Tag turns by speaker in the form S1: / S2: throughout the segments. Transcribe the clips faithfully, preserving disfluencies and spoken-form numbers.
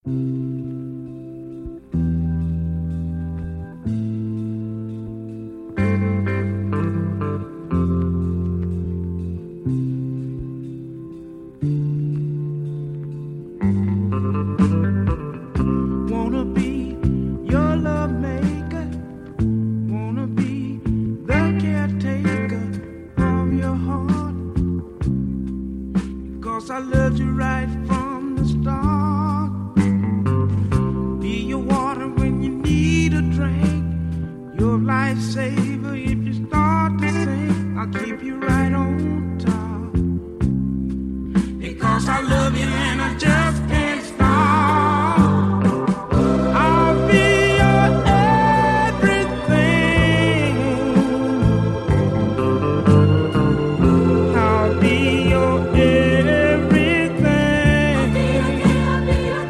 S1: Wanna be your love maker, wanna be the caretaker of your heart, 'cause I loved you right from the start. Be your water when you need a drink, your lifesaver if you start to sink. I'll keep you right on top, because I love you and I just can't stop. I'll be your everything. I'll be your everything. I'll be your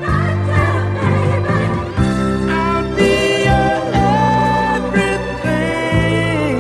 S1: everything.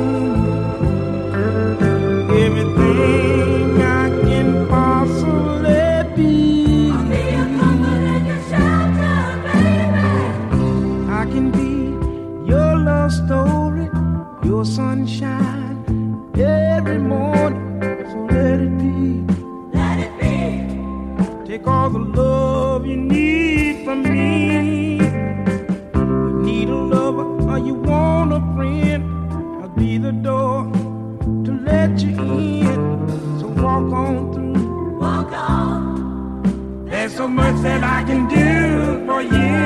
S1: Everything I can possibly be. I'll be your comfort and your shelter, baby. I can be your love story, your sunshine every morning. So let it be. Let it be. Take all the love you need from me. You need a lover or you want a friend, I'll be the door to let you in. So walk on through. Walk on. There's so much that I can do for you.